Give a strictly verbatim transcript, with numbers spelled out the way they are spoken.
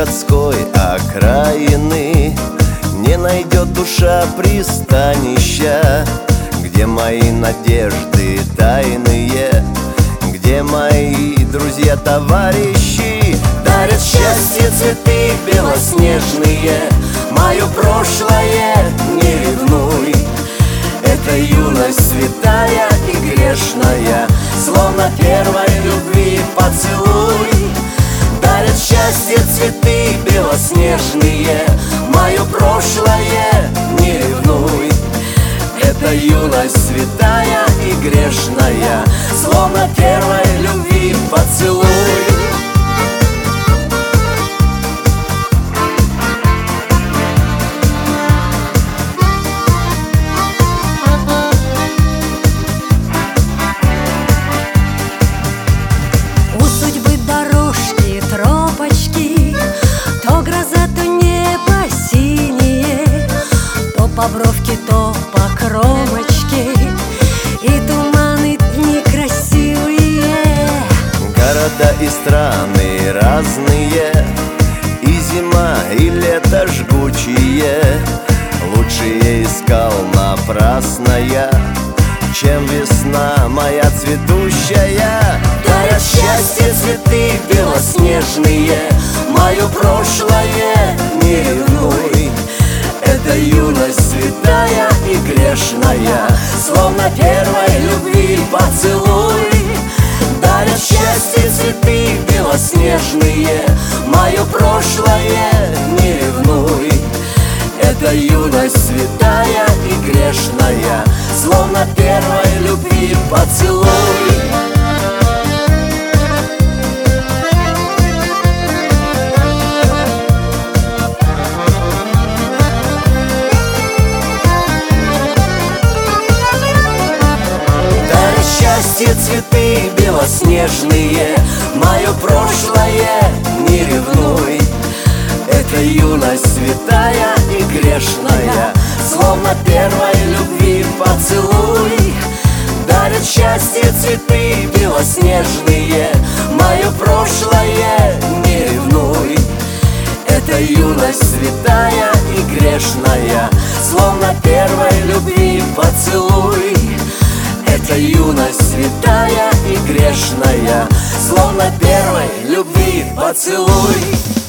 городской окраины не найдет душа пристанища, где мои надежды тайные, где мои друзья, товарищи дарят счастье цветы белоснежные. Мое прошлое не ревнуй, это юность святая и грешная, словно первой любви поцелуй. Дарят счастье цветы белоснежные, мое прошлое не ревнуй, это юность святая и грешная, словно первой любви поцелуй. По бровке, то по кромочке, и туманы дни красивые. Города и страны разные, и зима, и лето жгучие. Лучшее искал напрасно я, чем весна моя цветущая. Дарят счастье цветы белоснежные, мое прошлое не ревнуй, это юность святая и грешная, словно первой любви поцелуй. Дарят счастье цветы белоснежные, мое прошлое не ревнуй, это юность святая и грешная, словно первой любви поцелуй. Счастье цветы белоснежные, мое прошлое не ревнуй, это юность святая и грешная, словно первой любви поцелуй. Дарят счастье цветы белоснежные, мое прошлое не ревнуй, это юность святая и грешная, словно первой любви поцелуй. Это юность святая и грешная, словно первой любви поцелуй.